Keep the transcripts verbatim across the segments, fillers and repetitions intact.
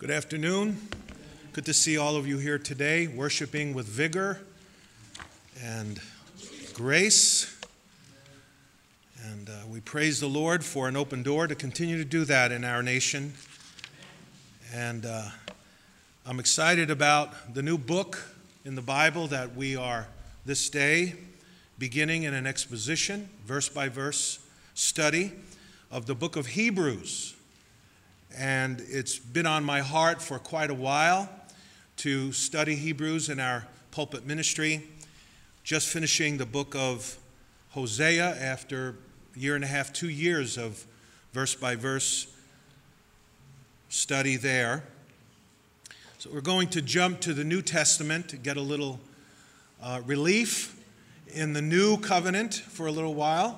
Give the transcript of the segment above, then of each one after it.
Good afternoon. Good to see all of you here today, worshiping with vigor and grace. And uh, we praise the Lord for an open door to continue to do that in our nation. And uh, I'm excited about the new book in the Bible that we are this day beginning in an exposition, verse by verse study of the book of Hebrews. And it's been on my heart for quite a while to study Hebrews in our pulpit ministry. Just finishing the book of Hosea after a year and a half, two years of verse by verse study there. So we're going to jump to the New Testament to get a little uh, relief in the new covenant for a little while.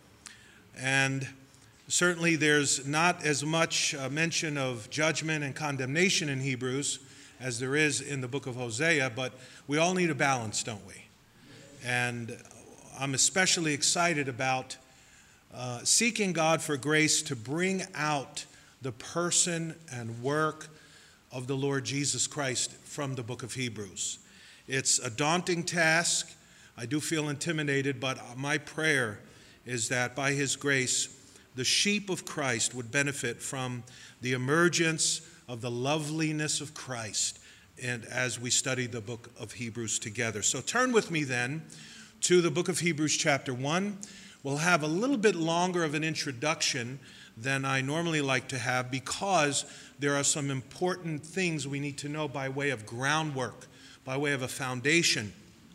And certainly there's not as much uh, mention of judgment and condemnation in Hebrews as there is in the book of Hosea, but we all need a balance, don't we? And I'm especially excited about uh, seeking God for grace to bring out the person and work of the Lord Jesus Christ from the book of Hebrews. It's a daunting task. I do feel intimidated, but my prayer is that by His grace, the sheep of Christ would benefit from the emergence of the loveliness of Christ, and as we study the book of Hebrews together. So turn with me then to the book of Hebrews chapter one. We'll have a little bit longer of an introduction than I normally like to have because there are some important things we need to know by way of groundwork, by way of a foundation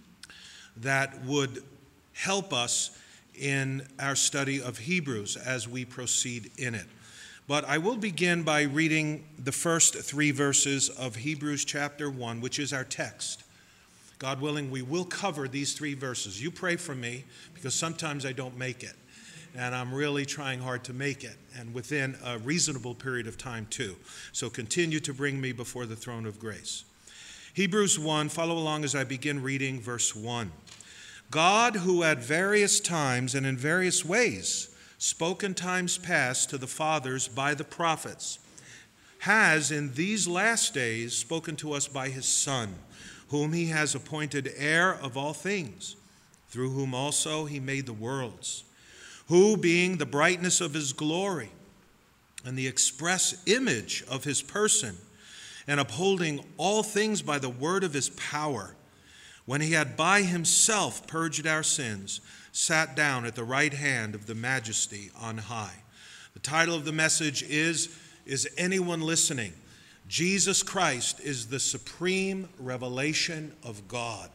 that would help us in our study of Hebrews as we proceed in it. But I will begin by reading the first three verses of Hebrews chapter one, which is our text. God willing, we will cover these three verses. You pray for me because sometimes I don't make it. And I'm really trying hard to make it, and within a reasonable period of time too. So continue to bring me before the throne of grace. Hebrews one, follow along as I begin reading verse one. God, who at various times and in various ways spoke in times past to the fathers by the prophets, has in these last days spoken to us by His Son, whom He has appointed heir of all things, through whom also He made the worlds, who, being the brightness of His glory and the express image of His person, and upholding all things by the word of His power, when He had by Himself purged our sins, sat down at the right hand of the Majesty on high. The title of the message is, Is Anyone Listening? Jesus Christ is the supreme revelation of God.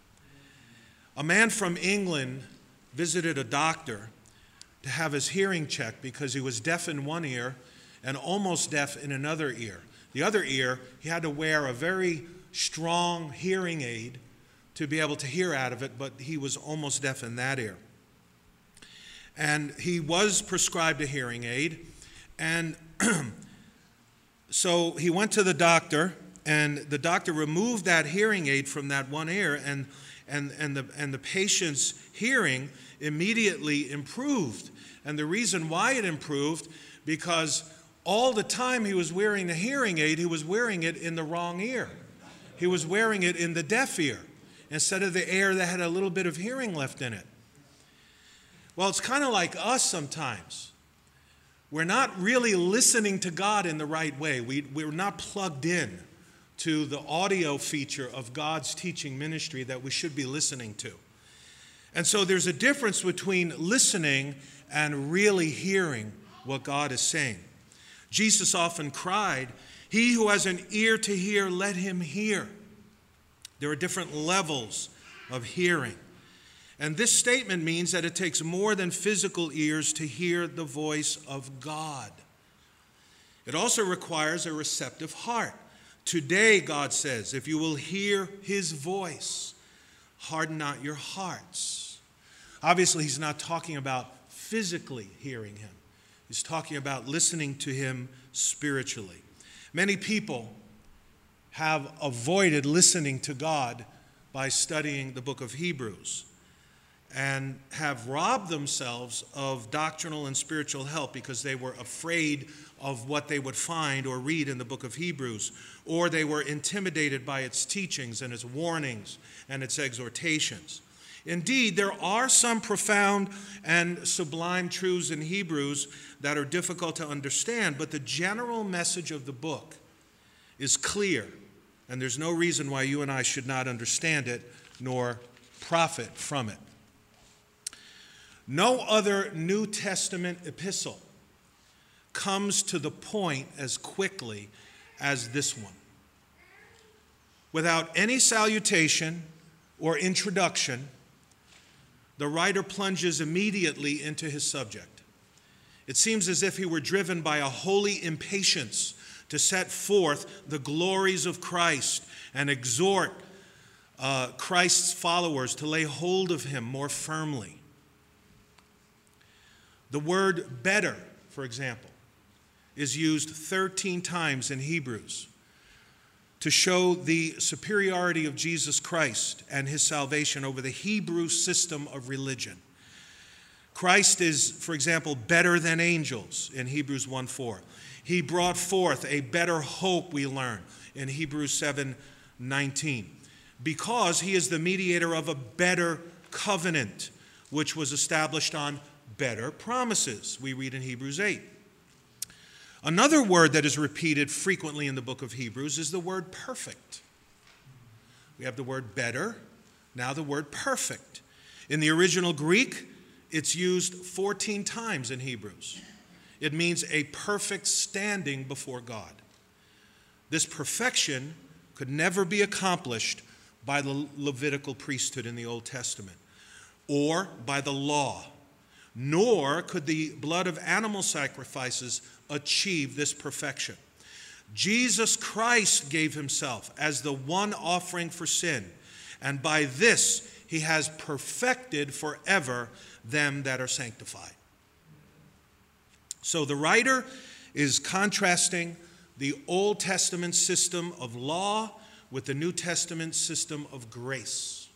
A man from England visited a doctor to have his hearing checked because he was deaf in one ear and almost deaf in another ear. The other ear, he had to wear a very strong hearing aid to be able to hear out of it, but he was almost deaf in that ear. And he was prescribed a hearing aid, and so he went to the doctor, and the doctor removed that hearing aid from that one ear, and, and, and, the, and the patient's hearing immediately improved. And the reason why it improved, because all the time he was wearing the hearing aid, he was wearing it in the wrong ear. He was wearing it in the deaf ear, instead of the ear that had a little bit of hearing left in it. Well, it's kind of like us sometimes. We're not really listening to God in the right way. We, we're not plugged in to the audio feature of God's teaching ministry that we should be listening to. And so there's a difference between listening and really hearing what God is saying. Jesus often cried, "He who has an ear to hear, let him hear." There are different levels of hearing. And this statement means that it takes more than physical ears to hear the voice of God. It also requires a receptive heart. Today, God says, if you will hear His voice, harden not your hearts. Obviously, He's not talking about physically hearing Him. He's talking about listening to Him spiritually. Many people have avoided listening to God by studying the book of Hebrews. and have robbed themselves of doctrinal and spiritual help because they were afraid of what they would find or read in the book of Hebrews, or they were intimidated by its teachings and its warnings and its exhortations. Indeed, there are some profound and sublime truths in Hebrews that are difficult to understand, but the general message of the book is clear, and there's no reason why you and I should not understand it nor profit from it. No other New Testament epistle comes to the point as quickly as this one. Without any salutation or introduction, the writer plunges immediately into his subject. It seems as if he were driven by a holy impatience to set forth the glories of Christ and exhort uh, Christ's followers to lay hold of him more firmly. The word better, for example, is used thirteen times in Hebrews to show the superiority of Jesus Christ and his salvation over the Hebrew system of religion. Christ is, for example, better than angels in Hebrews one four. He brought forth a better hope, we learn, in Hebrews seven nineteen, because he is the mediator of a better covenant, which was established on better promises, we read in Hebrews eight. Another word that is repeated frequently in the book of Hebrews is the word perfect. We have the word better, now the word perfect. In the original Greek, it's used fourteen times in Hebrews. It means a perfect standing before God. This perfection could never be accomplished by the Levitical priesthood in the Old Testament or by the law, nor could the blood of animal sacrifices achieve this perfection. Jesus Christ gave himself as the one offering for sin, and by this he has perfected forever them that are sanctified. So the writer is contrasting the Old Testament system of law with the New Testament system of grace.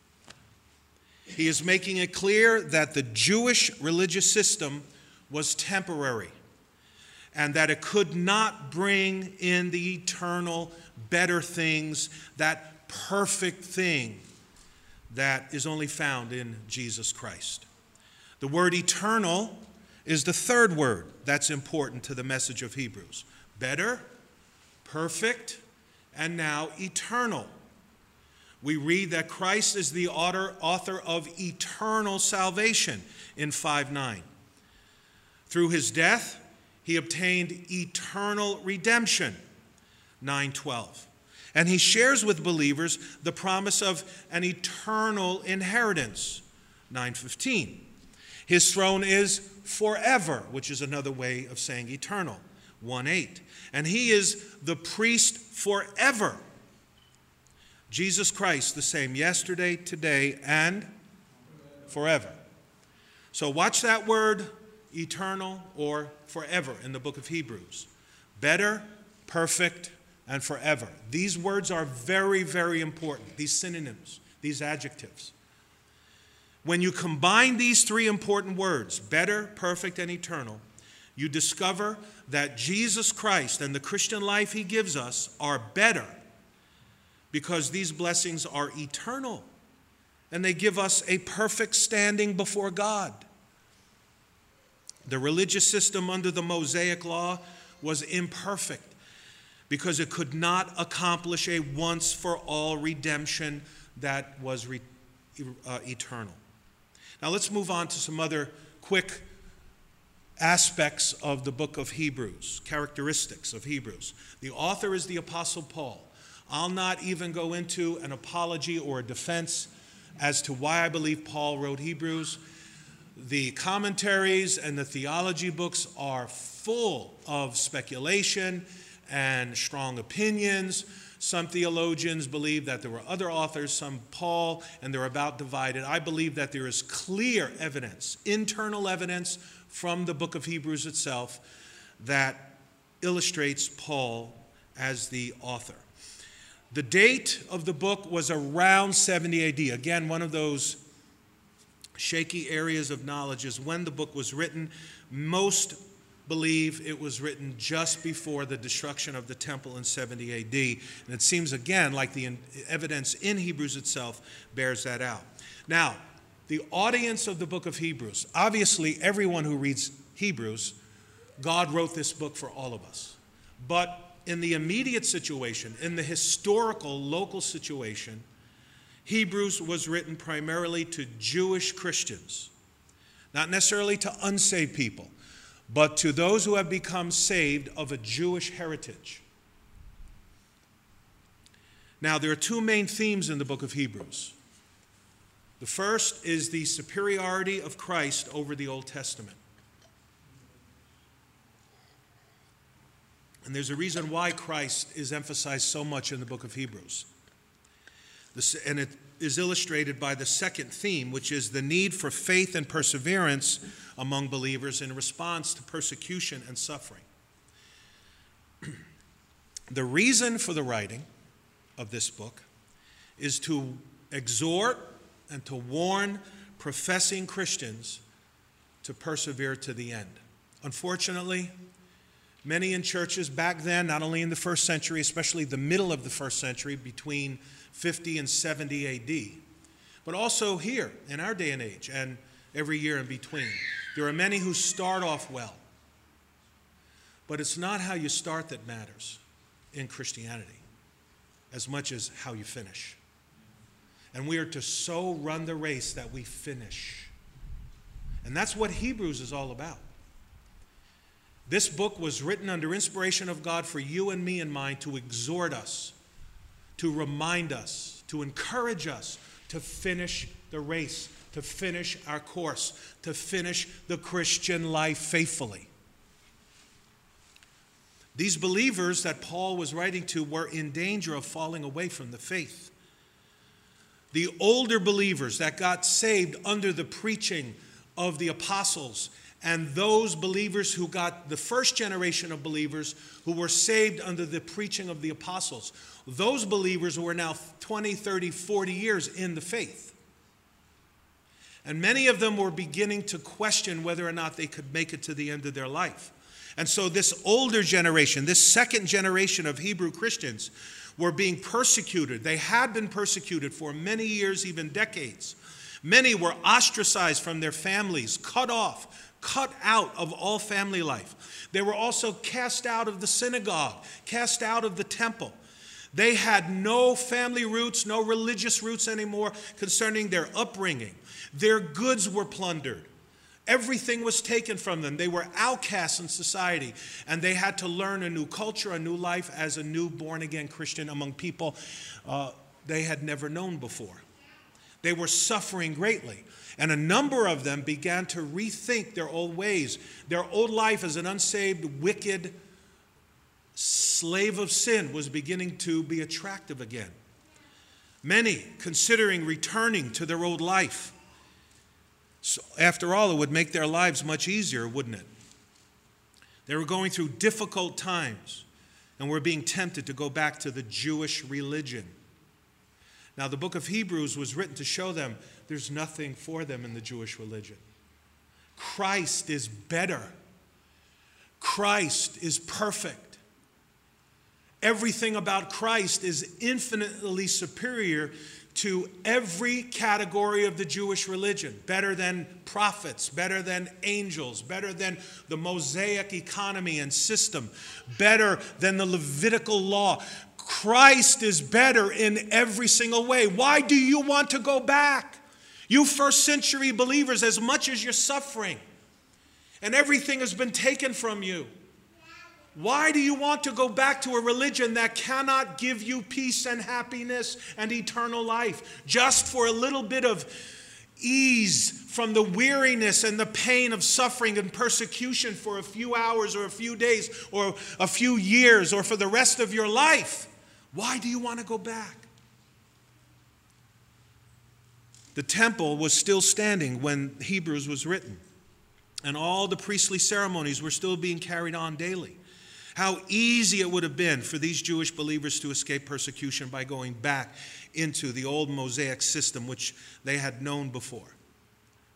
He is making it clear that the Jewish religious system was temporary and that it could not bring in the eternal, better things, that perfect thing that is only found in Jesus Christ. The word eternal is the third word that's important to the message of Hebrews. Better, perfect, and now eternal. We read that Christ is the author of eternal salvation in five nine. Through his death, he obtained eternal redemption, nine twelve. And he shares with believers the promise of an eternal inheritance, nine fifteen. His throne is forever, which is another way of saying eternal, one eight. And he is the priest forever. Jesus Christ, the same yesterday, today, and forever. So watch that word, eternal or forever, in the book of Hebrews. Better, perfect, and forever. These words are very, very important, these synonyms, these adjectives. When you combine these three important words, better, perfect, and eternal, you discover that Jesus Christ and the Christian life he gives us are better because these blessings are eternal and they give us a perfect standing before God. The religious system under the Mosaic law was imperfect because it could not accomplish a once-for-all redemption that was re- uh, eternal. Now let's move on to some other quick aspects of the book of Hebrews, characteristics of Hebrews. The author is the Apostle Paul. I'll not even go into an apology or a defense as to why I believe Paul wrote Hebrews. The commentaries and the theology books are full of speculation and strong opinions. Some theologians believe that there were other authors, some Paul, and they're about divided. I believe that there is clear evidence, internal evidence from the book of Hebrews itself that illustrates Paul as the author. The date of the book was around seventy A D. Again, one of those shaky areas of knowledge is when the book was written. Most believe it was written just before the destruction of the temple in seventy A D. And it seems, again, like the evidence in Hebrews itself bears that out. Now, the audience of the book of Hebrews, obviously everyone who reads Hebrews, God wrote this book for all of us. But in the immediate situation, in the historical, local situation, Hebrews was written primarily to Jewish Christians, not necessarily to unsaved people, but to those who have become saved of a Jewish heritage. Now, there are two main themes in the book of Hebrews. The first is the superiority of Christ over the Old Testament. And there's a reason why Christ is emphasized so much in the book of Hebrews. This, and it is illustrated by the second theme, which is the need for faith and perseverance among believers in response to persecution and suffering. The reason for the writing of this book is to exhort and to warn professing Christians to persevere to the end. Unfortunately, many in churches back then, not only in the first century, especially the middle of the first century, between fifty and seventy A D, but also here in our day and age and every year in between, there are many who start off well. But it's not how you start that matters in Christianity as much as how you finish. And we are to so run the race that we finish. And that's what Hebrews is all about. This book was written under inspiration of God for you and me in mind to exhort us, to remind us, to encourage us to finish the race, to finish our course, to finish the Christian life faithfully. These believers that Paul was writing to were in danger of falling away from the faith. The older believers that got saved under the preaching of the apostles, and those believers who got the first generation of believers who were saved under the preaching of the apostles, those believers were now twenty, thirty, forty years in the faith. And many of them were beginning to question whether or not they could make it to the end of their life. And so this older generation, this second generation of Hebrew Christians, were being persecuted. They had been persecuted for many years, even decades. Many were ostracized from their families, cut off, cut out of all family life. They were also cast out of the synagogue, cast out of the temple. They had no family roots, no religious roots anymore concerning their upbringing. Their goods were plundered. Everything was taken from them. They were outcasts in society, and they had to learn a new culture, a new life as a new born-again Christian among people uh, they had never known before. They were suffering greatly, and a number of them began to rethink their old ways. Their old life as an unsaved, wicked slave of sin was beginning to be attractive again. Many considering returning to their old life. So after all, it would make their lives much easier, wouldn't it? They were going through difficult times and were being tempted to go back to the Jewish religion. Now, the book of Hebrews was written to show them there's nothing for them in the Jewish religion. Christ is better. Christ is perfect. Everything about Christ is infinitely superior to every category of the Jewish religion. Better than prophets, better than angels, better than the Mosaic economy and system, better than the Levitical law. Christ is better in every single way. Why do you want to go back? You first century believers, as much as you're suffering and everything has been taken from you, why do you want to go back to a religion that cannot give you peace and happiness and eternal life just for a little bit of ease from the weariness and the pain of suffering and persecution for a few hours or a few days or a few years or for the rest of your life? Why do you want to go back? The temple was still standing when Hebrews was written, and all the priestly ceremonies were still being carried on daily. How easy it would have been for these Jewish believers to escape persecution by going back into the old Mosaic system which they had known before.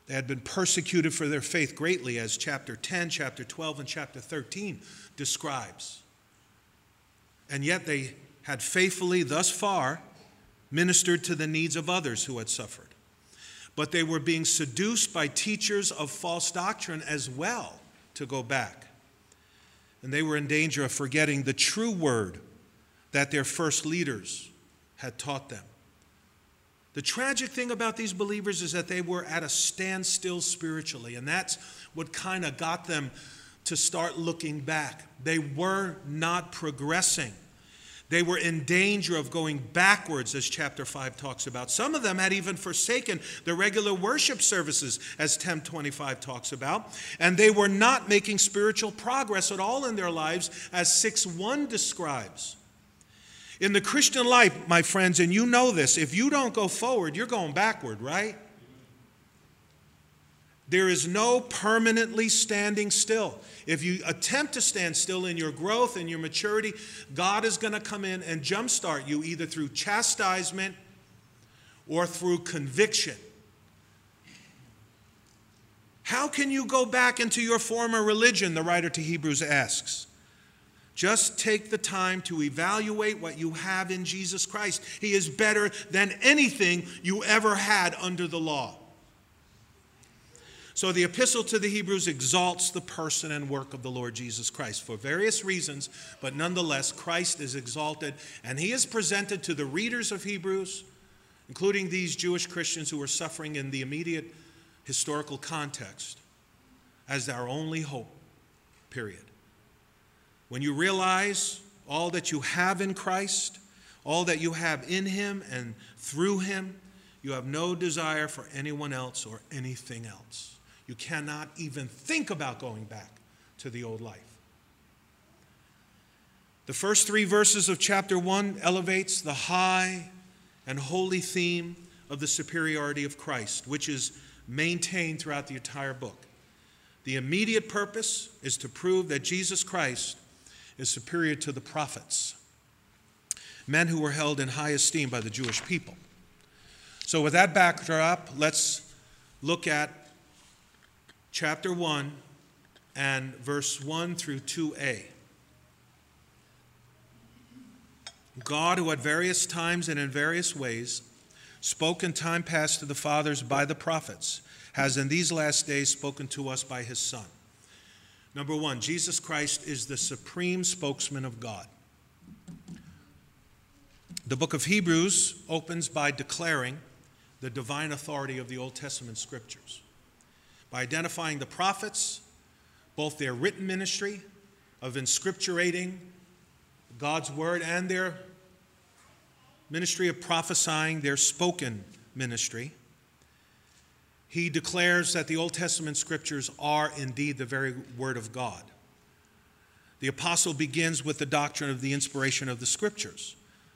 They had been persecuted for their faith greatly, as chapter ten, chapter twelve, and chapter thirteen describes. And yet they had faithfully, thus far, ministered to the needs of others who had suffered. But they were being seduced by teachers of false doctrine as well to go back. And they were in danger of forgetting the true word that their first leaders had taught them. The tragic thing about these believers is that they were at a standstill spiritually, and that's what kind of got them to start looking back. They were not progressing. They were in danger of going backwards, as chapter five talks about. Some of them had even forsaken the regular worship services, as ten twenty-five talks about, and they were not making spiritual progress at all in their lives, as six one describes. In the Christian life, my friends, and you know this, if you don't go forward, you're going backward, right? There is no permanently standing still. If you attempt to stand still in your growth and your maturity, God is going to come in and jumpstart you either through chastisement or through conviction. How can you go back into your former religion, the writer to Hebrews asks? Just take the time to evaluate what you have in Jesus Christ. He is better than anything you ever had under the law. So the epistle to the Hebrews exalts the person and work of the Lord Jesus Christ for various reasons, but nonetheless, Christ is exalted, and he is presented to the readers of Hebrews, including these Jewish Christians who were suffering in the immediate historical context, as our only hope, period. When you realize all that you have in Christ, all that you have in him and through him, you have no desire for anyone else or anything else. You cannot even think about going back to the old life. The first three verses of chapter one elevates the high and holy theme of the superiority of Christ, which is maintained throughout the entire book. The immediate purpose is to prove that Jesus Christ is superior to the prophets, men who were held in high esteem by the Jewish people. So with that backdrop, let's look at chapter one and verse one through two a. God, who at various times and in various ways spoke in time past to the fathers by the prophets, has in these last days spoken to us by his Son. Number one, Jesus Christ is the supreme spokesman of God. The book of Hebrews opens by declaring the divine authority of the Old Testament scriptures, by identifying the prophets, both their written ministry of inscripturating God's word and their ministry of prophesying, their spoken ministry. He declares that the Old Testament scriptures are indeed the very word of God. The apostle begins with the doctrine of the inspiration of the scriptures.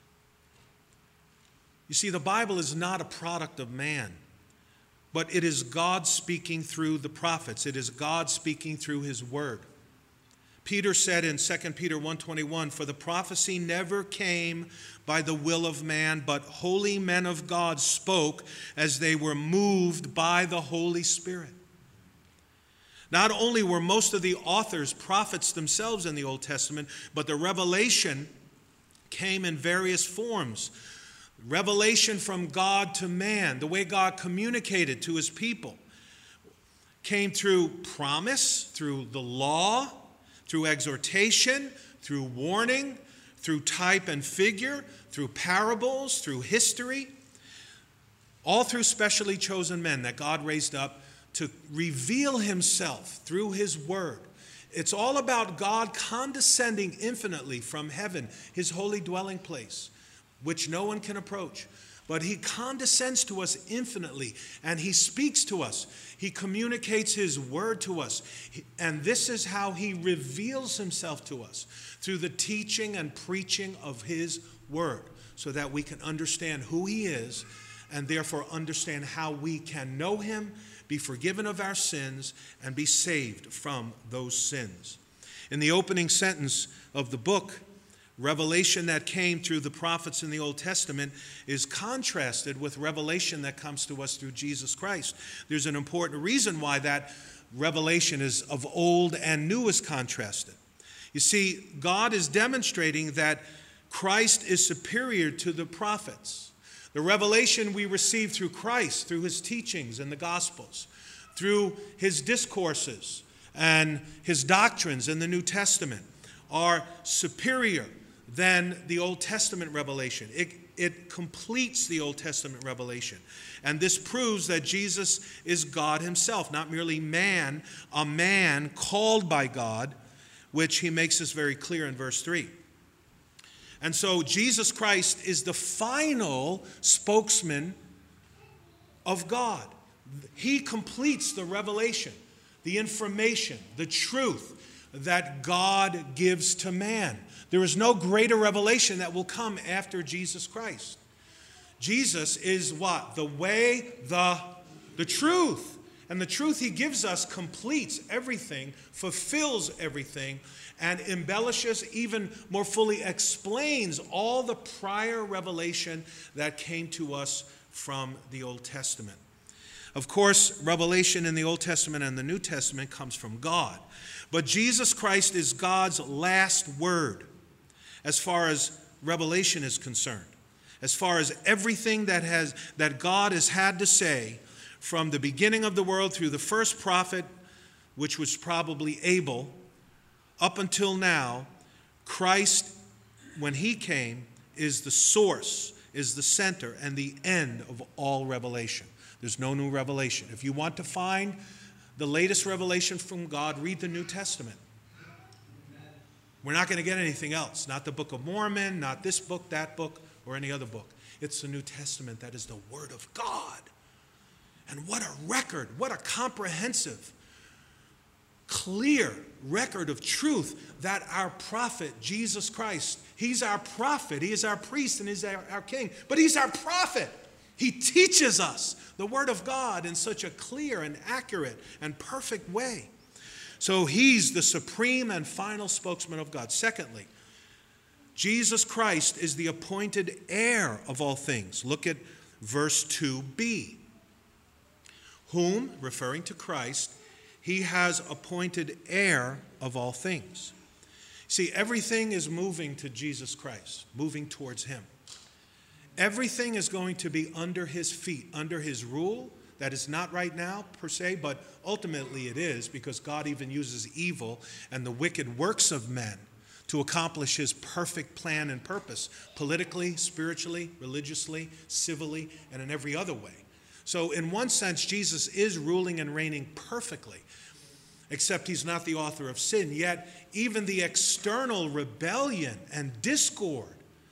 You see, the Bible is not a product of man, but it is God speaking through the prophets. It is God speaking through his word. Peter said in Second Peter one twenty-one, "For the prophecy never came by the will of man, but holy men of God spoke as they were moved by the Holy Spirit." Not only were most of the authors prophets themselves in the Old Testament, but the revelation came in various forms. Revelation from God to man, the way God communicated to his people, came through promise, through the law, through exhortation, through warning, through type and figure, through parables, through history, all through specially chosen men that God raised up to reveal himself through his word. It's all about God condescending infinitely from heaven, his holy dwelling place, which no one can approach. But he condescends to us infinitely, and he speaks to us. He communicates his word to us. And this is how he reveals himself to us, through the teaching and preaching of his word, so that we can understand who he is, and therefore understand how we can know him, be forgiven of our sins, and be saved from those sins. In the opening sentence of the book, Revelation that came through the prophets in the Old Testament is contrasted with revelation that comes to us through Jesus Christ. There's an important reason why that revelation is of old and new is contrasted. You see, God is demonstrating that Christ is superior to the prophets. The revelation we receive through Christ, through his teachings in the Gospels, through his discourses and his doctrines in the New Testament, are superior than the Old Testament revelation. It, it completes the Old Testament revelation. And this proves that Jesus is God himself, not merely man, a man called by God, which he makes us very clear in verse three. And so Jesus Christ is the final spokesman of God. He completes the revelation, the information, the truth that God gives to man. There is no greater revelation that will come after Jesus Christ. Jesus is what? The way, the, the truth. And the truth he gives us completes everything, fulfills everything, and embellishes, even more fully explains all the prior revelation that came to us from the Old Testament. Of course, revelation in the Old Testament and the New Testament comes from God. But Jesus Christ is God's last word as far as revelation is concerned. As far as everything that has that God has had to say from the beginning of the world through the first prophet, which was probably Abel, up until now, Christ, when he came, is the source, is the center, and the end of all revelation. There's no new revelation. If you want to find the latest revelation from God, read the New Testament. We're not going to get anything else. Not the Book of Mormon, not this book, that book, or any other book. It's the New Testament that is the Word of God. And what a record, what a comprehensive, clear record of truth that our prophet, Jesus Christ, he's our prophet, he is our priest, and he's our, our king, but he's our prophet. He teaches us the Word of God in such a clear and accurate and perfect way. So he's the supreme and final spokesman of God. Secondly, Jesus Christ is the appointed heir of all things. Look at verse two b. Whom, referring to Christ, he has appointed heir of all things. See, everything is moving to Jesus Christ, moving towards him. Everything is going to be under his feet, under his rule. That is not right now, per se, but ultimately it is, because God even uses evil and the wicked works of men to accomplish his perfect plan and purpose, politically, spiritually, religiously, civilly, and in every other way. So in one sense, Jesus is ruling and reigning perfectly, except he's not the author of sin. Yet even the external rebellion and discord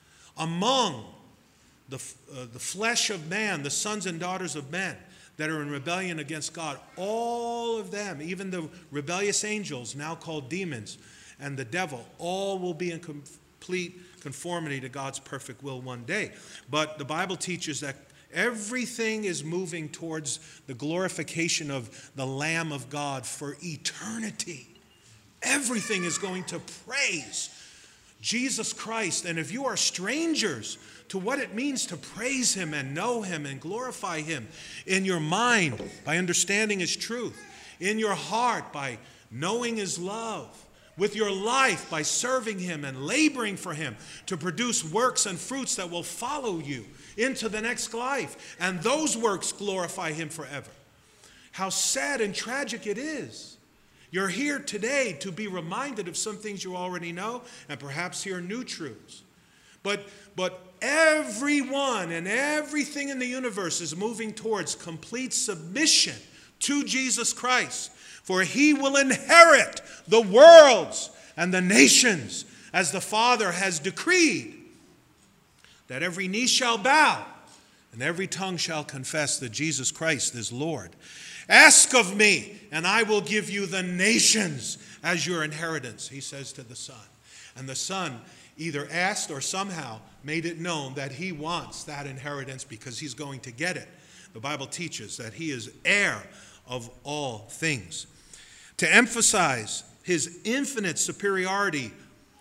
among the, uh, the flesh of man, the sons and daughters of men that are in rebellion against God, all of them, even the rebellious angels, now called demons, and the devil, all will be in complete conformity to God's perfect will one day. But the Bible teaches that everything is moving towards the glorification of the Lamb of God for eternity. Everything is going to praise Jesus Christ. And if you are strangers to what it means to praise him and know him and glorify him in your mind by understanding his truth, in your heart by knowing his love, with your life by serving him and laboring for him to produce works and fruits that will follow you into the next life, and those works glorify him forever. How sad and tragic it is. You're here today to be reminded of some things you already know and perhaps hear new truths. But, but everyone and everything in the universe is moving towards complete submission to Jesus Christ. For he will inherit the worlds and the nations as the Father has decreed, that every knee shall bow and every tongue shall confess that Jesus Christ is Lord. Ask of me, and I will give you the nations as your inheritance, he says to the Son. And the Son either asked or somehow made it known that he wants that inheritance because he's going to get it. The Bible teaches that he is heir of all things. To emphasize his infinite superiority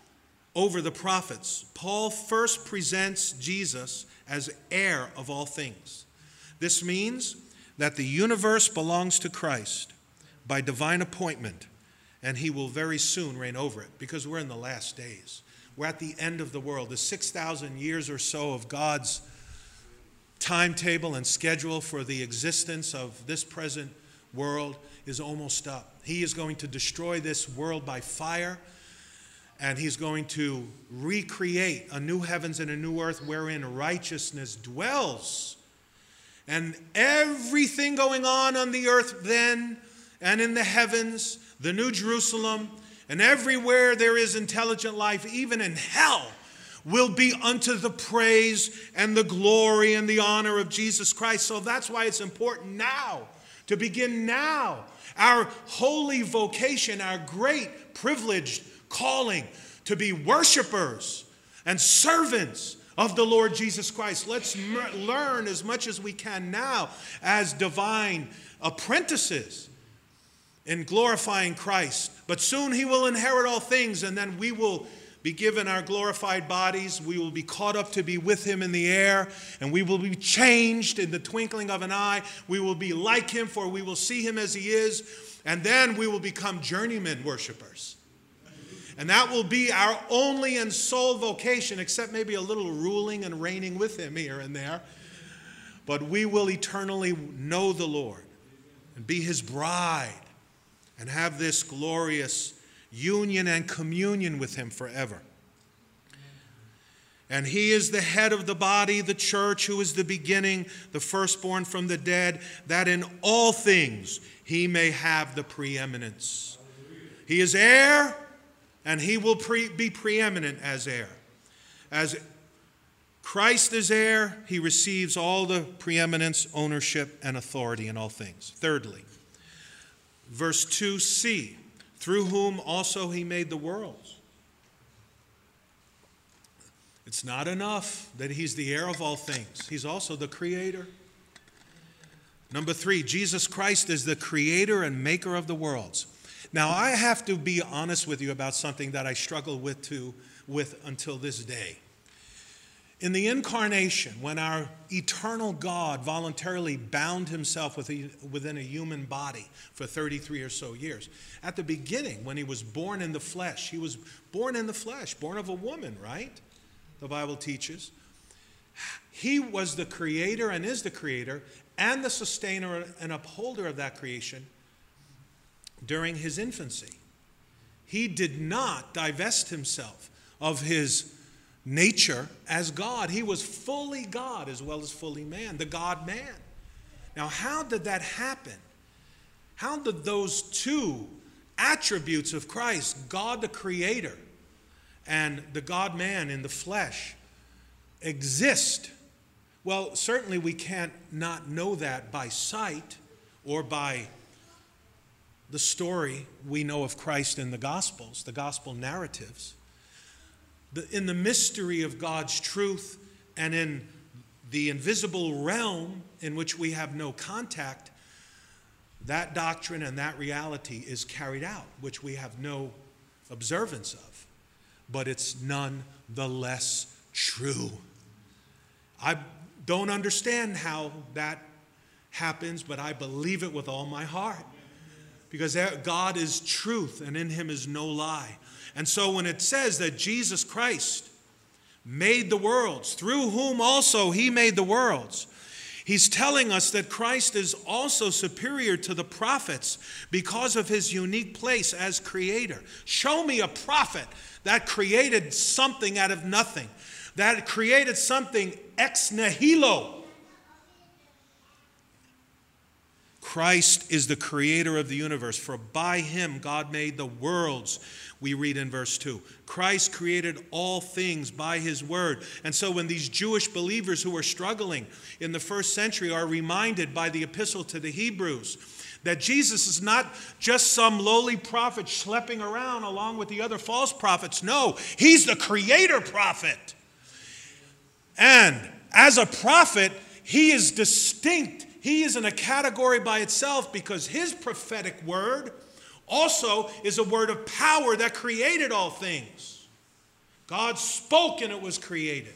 over the prophets, Paul first presents Jesus as heir of all things. This means that the universe belongs to Christ by divine appointment, and he will very soon reign over it, because we're in the last days. We're at the end of the world. The six thousand years or so of God's timetable and schedule for the existence of this present world is almost up. He is going to destroy this world by fire, and he's going to recreate a new heavens and a new earth wherein righteousness dwells. And everything going on on the earth then and in the heavens, the New Jerusalem, and everywhere there is intelligent life, even in hell, will be unto the praise and the glory and the honor of Jesus Christ. So that's why it's important now, to begin now, our holy vocation, our great privileged calling to be worshipers and servants of the Lord Jesus Christ. Let's m- learn as much as we can now as divine apprentices in glorifying Christ. But soon he will inherit all things, and then we will be given our glorified bodies. We will be caught up to be with him in the air, and we will be changed in the twinkling of an eye. We will be like him, for we will see him as he is, and then we will become journeyman worshipers. And that will be our only and sole vocation, except maybe a little ruling and reigning with him here and there. But we will eternally know the Lord and be his bride and have this glorious union and communion with him forever. And he is the head of the body, the church, who is the beginning, the firstborn from the dead, that in all things he may have the preeminence. He is heir, and he will pre- be preeminent as heir. As Christ is heir, he receives all the preeminence, ownership, and authority in all things. Thirdly, verse two c, through whom also he made the worlds. It's not enough that he's the heir of all things. He's also the creator. Number three, Jesus Christ is the creator and maker of the worlds. Now, I have to be honest with you about something that I struggle with, to, with until this day. In the incarnation, when our eternal God voluntarily bound himself with a, within a human body for thirty-three or so years, at the beginning, when he was born in the flesh, he was born in the flesh, born of a woman, right? The Bible teaches. He was the creator and is the creator and the sustainer and upholder of that creation during his infancy. He did not divest himself of his nature as God. He was fully God as well as fully man, the God-man. Now, how did that happen? How did those two attributes of Christ, God the Creator and the God-man in the flesh, exist? Well, certainly we can't not know that by sight or by the story we know of Christ in the Gospels, the Gospel narratives. The, in the mystery of God's truth and in the invisible realm in which we have no contact, that doctrine and that reality is carried out, which we have no observance of. But it's none the less true. I don't understand how that happens, but I believe it with all my heart. Because God is truth, and in him is no lie. And so when it says that Jesus Christ made the worlds, through whom also he made the worlds, he's telling us that Christ is also superior to the prophets because of his unique place as creator. Show me a prophet that created something out of nothing, that created something ex nihilo. Christ is the creator of the universe, for by him God made the worlds, we read in verse two. Christ created all things by his word. And so when these Jewish believers who were struggling in the first century are reminded by the epistle to the Hebrews that Jesus is not just some lowly prophet schlepping around along with the other false prophets. No, he's the creator prophet. And as a prophet, he is distinct. He is in a category by itself because his prophetic word also is a word of power that created all things. God spoke and it was created.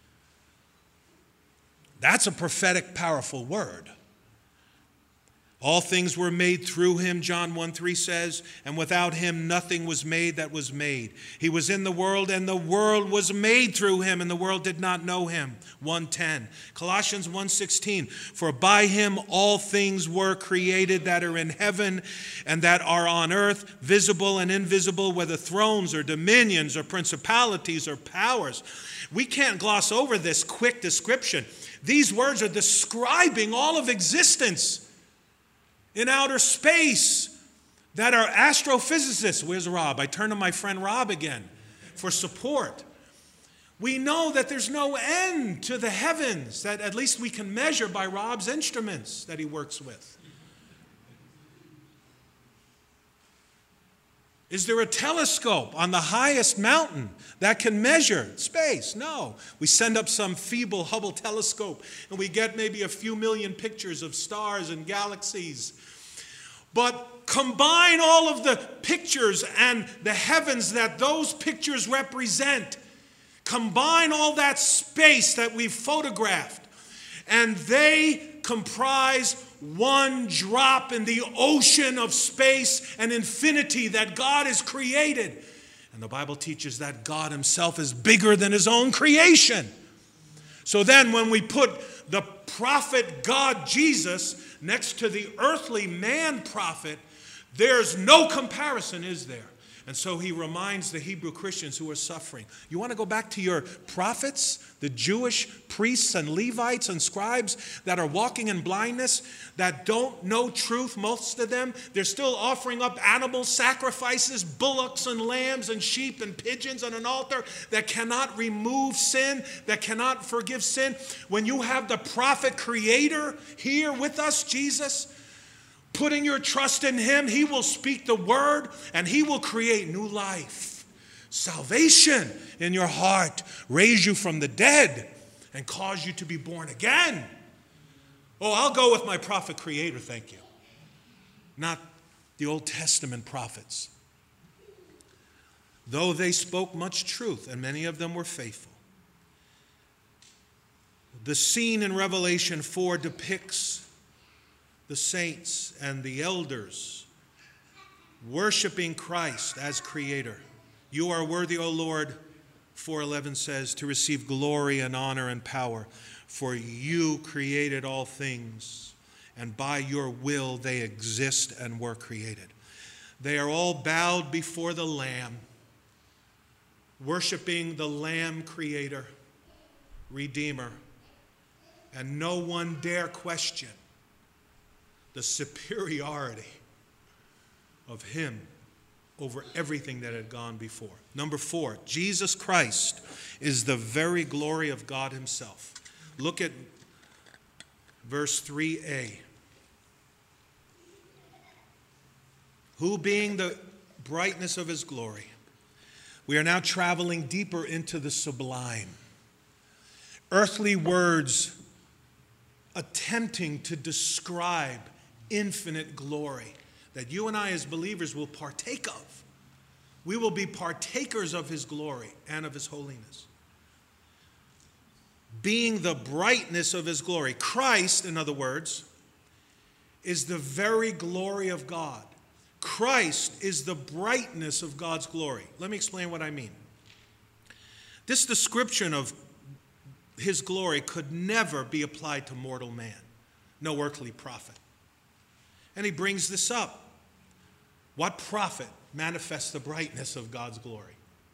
That's a prophetic, powerful word. All things were made through him, John one three says, and without him nothing was made that was made. He was in the world, and the world was made through him, and the world did not know him. one ten. Colossians one sixteen, for by him all things were created that are in heaven and that are on earth, visible and invisible, whether thrones or dominions or principalities or powers. We can't gloss over this quick description. These words are describing all of existence in outer space that are astrophysicists. Where's Rob? I turn to my friend Rob again for support. We know that there's no end to the heavens, that at least we can measure by Rob's instruments that he works with. Is there a telescope on the highest mountain that can measure space? No. We send up some feeble Hubble telescope and we get maybe a few million pictures of stars and galaxies. But combine all of the pictures and the heavens that those pictures represent. Combine all that space that we've photographed, and they comprise one drop in the ocean of space and infinity that God has created. And the Bible teaches that God himself is bigger than his own creation. So then when we put the prophet God Jesus next to the earthly man prophet, there's no comparison, is there? And so he reminds the Hebrew Christians who are suffering. You want to go back to your prophets, the Jewish priests and Levites and scribes that are walking in blindness, that don't know truth, most of them. They're still offering up animal sacrifices, bullocks and lambs and sheep and pigeons on an altar that cannot remove sin, that cannot forgive sin. When you have the prophet creator here with us, Jesus, putting your trust in him, he will speak the word and he will create new life, salvation in your heart, raise you from the dead and cause you to be born again. Oh, I'll go with my prophet creator, thank you. Not the Old Testament prophets. Though they spoke much truth, and many of them were faithful. The scene in Revelation four depicts the saints and the elders worshiping Christ as creator. You are worthy, O Lord, four eleven says, to receive glory and honor and power, for you created all things, and by your will they exist and were created. They are all bowed before the Lamb, worshiping the Lamb creator, redeemer, and no one dare question the superiority of him over everything that had gone before. Number four, Jesus Christ is the very glory of God himself. Look at verse three a. Who being the brightness of his glory. We are now traveling deeper into the sublime. Earthly words attempting to describe infinite glory that you and I as believers will partake of. We will be partakers of his glory and of his holiness. Being the brightness of his glory. Christ, in other words, is the very glory of God. Christ is the brightness of God's glory. Let me explain what I mean. This description of his glory could never be applied to mortal man, no earthly prophet. And he brings this up. What prophet manifests the brightness of God's glory?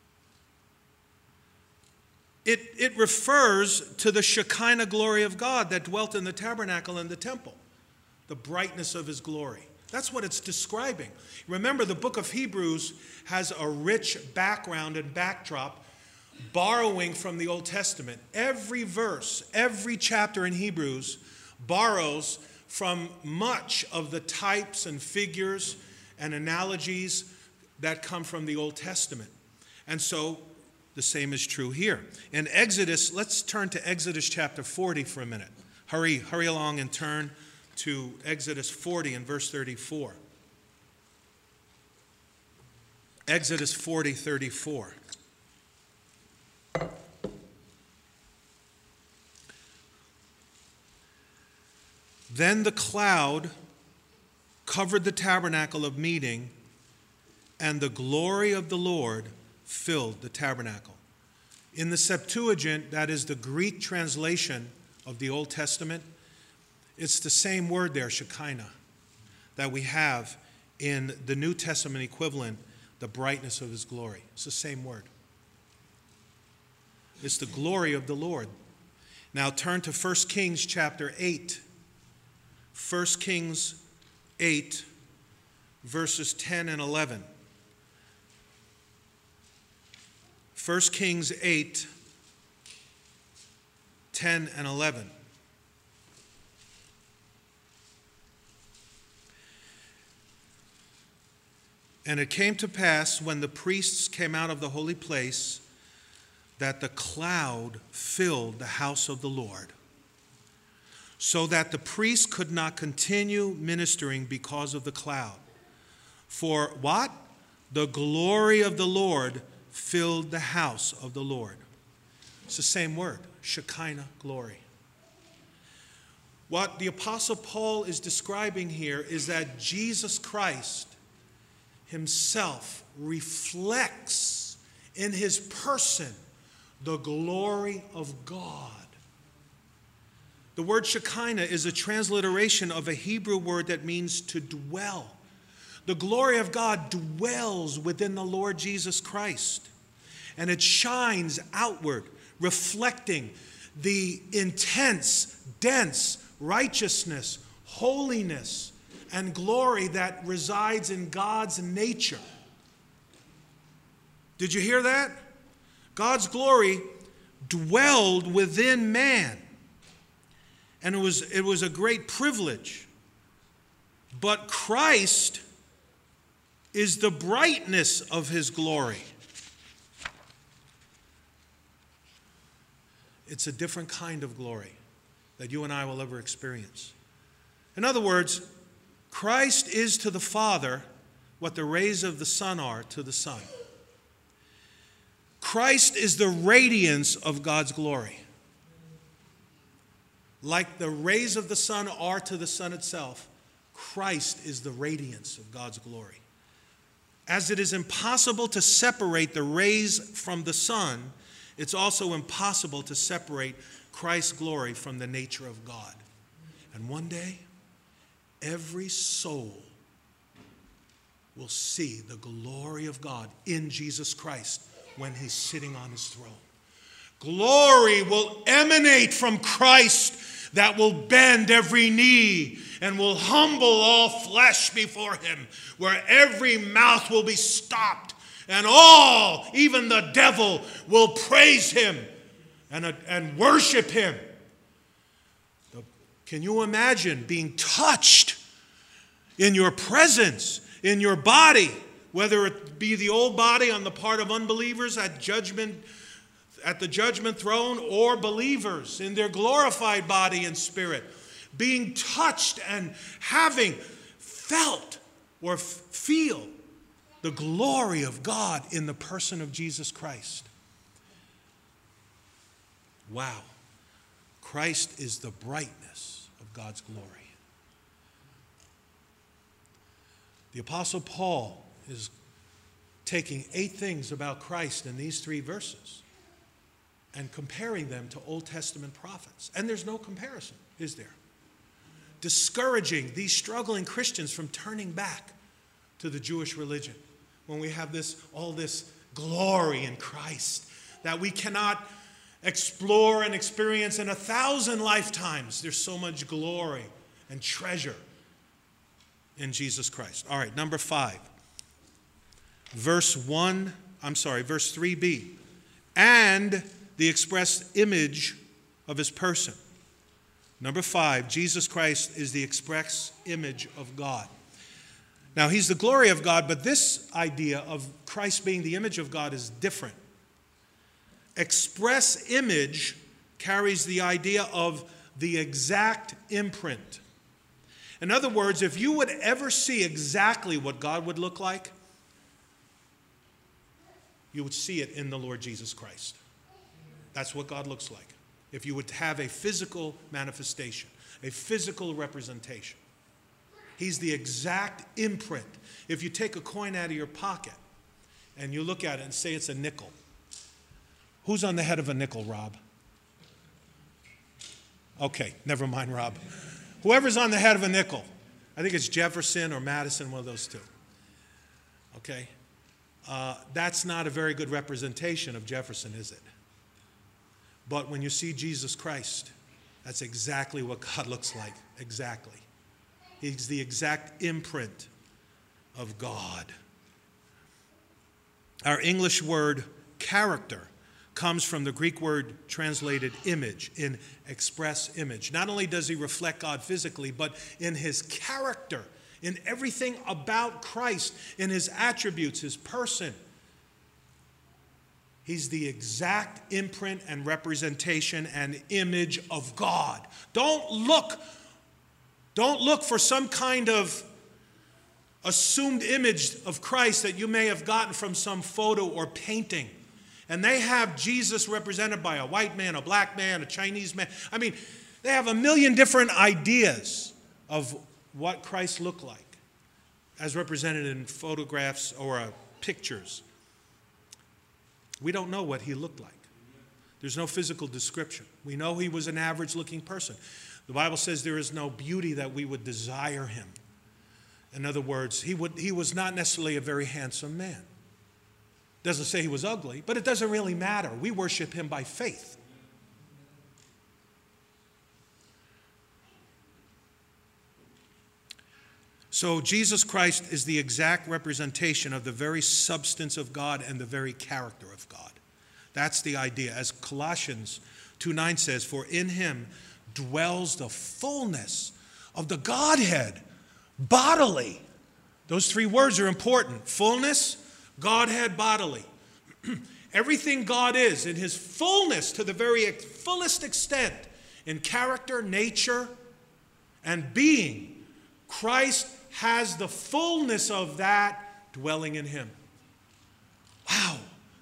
It, it refers to the Shekinah glory of God that dwelt in the tabernacle and the temple, the brightness of his glory. That's what it's describing. Remember, the book of Hebrews has a rich background and backdrop, borrowing from the Old Testament. Every verse, every chapter in Hebrews borrows from much of the types and figures and analogies that come from the Old Testament. And so the same is true here. In Exodus, let's turn to Exodus chapter forty for a minute. Hurry, hurry along and turn to Exodus forty and verse thirty-four. Exodus forty, thirty-four. Then the cloud covered the tabernacle of meeting, and the glory of the Lord filled the tabernacle. In the Septuagint, that is the Greek translation of the Old Testament, it's the same word there, Shekinah, that we have in the New Testament equivalent, the brightness of his glory. It's the same word. It's the glory of the Lord. Now turn to First Kings chapter eight. First Kings eight, verses ten and eleven. First Kings eight, ten and eleven. And it came to pass, when the priests came out of the holy place, that the cloud filled the house of the Lord, so that the priests could not continue ministering because of the cloud. For what? The glory of the Lord filled the house of the Lord. It's the same word, Shekinah, glory. What the Apostle Paul is describing here is that Jesus Christ himself reflects in his person the glory of God. The word Shekinah is a transliteration of a Hebrew word that means to dwell. The glory of God dwells within the Lord Jesus Christ, and it shines outward, reflecting the intense, dense righteousness, holiness, and glory that resides in God's nature. Did you hear that? God's glory dwelled within man. And it was, it was a great privilege. But Christ is the brightness of his glory. It's a different kind of glory that you and I will ever experience. In other words, Christ is to the Father what the rays of the sun are to the sun. Christ is the radiance of God's glory. Like the rays of the sun are to the sun itself, Christ is the radiance of God's glory. As it is impossible to separate the rays from the sun, it's also impossible to separate Christ's glory from the nature of God. And one day, every soul will see the glory of God in Jesus Christ when he's sitting on his throne. Glory will emanate from Christ that will bend every knee and will humble all flesh before him, where every mouth will be stopped and all, even the devil, will praise him and, and worship him. Can you imagine being touched in your presence, in your body, whether it be the old body on the part of unbelievers at judgment, at the judgment throne, or believers in their glorified body and spirit, being touched and having felt or feel the glory of God in the person of Jesus Christ. Wow. Christ is the brightness of God's glory. The Apostle Paul is taking eight things about Christ in these three verses and comparing them to Old Testament prophets. And there's no comparison, is there? Discouraging these struggling Christians from turning back to the Jewish religion when we have this, all this glory in Christ that we cannot explore and experience in a thousand lifetimes. There's so much glory and treasure in Jesus Christ. All right, number five. Verse one, I'm sorry, verse three b. And the express image of his person. Number five, Jesus Christ is the express image of God. Now, he's the glory of God, but this idea of Christ being the image of God is different. Express image carries the idea of the exact imprint. In other words, if you would ever see exactly what God would look like, you would see it in the Lord Jesus Christ. That's what God looks like. If you would have a physical manifestation, a physical representation. He's the exact imprint. If you take a coin out of your pocket and you look at it and say it's a nickel, who's on the head of a nickel, Rob? Okay, never mind, Rob. Whoever's on the head of a nickel, I think it's Jefferson or Madison, one of those two. Okay? Uh, that's not a very good representation of Jefferson, is it? But when you see Jesus Christ, that's exactly what God looks like. Exactly. He's the exact imprint of God. Our English word character comes from the Greek word translated image, in express image. Not only does he reflect God physically, but in his character, in everything about Christ, in his attributes, his person. He's the exact imprint and representation and image of God. Don't look, don't look for some kind of assumed image of Christ that you may have gotten from some photo or painting. And they have Jesus represented by a white man, a black man, a Chinese man. I mean, they have a million different ideas of what Christ looked like as represented in photographs or uh, pictures. We don't know what he looked like. There's no physical description. We know he was an average-looking person. The Bible says there is no beauty that we would desire him. In other words, he, would, he was not necessarily a very handsome man. Doesn't say he was ugly, but it doesn't really matter. We worship him by faith. So Jesus Christ is the exact representation of the very substance of God and the very character of God. That's the idea. As Colossians two nine says, for in him dwells the fullness of the Godhead bodily. Those three words are important. Fullness, Godhead, bodily. Everything God is in his fullness to the very fullest extent in character, nature, and being, Christ has the fullness of that dwelling in him. Wow.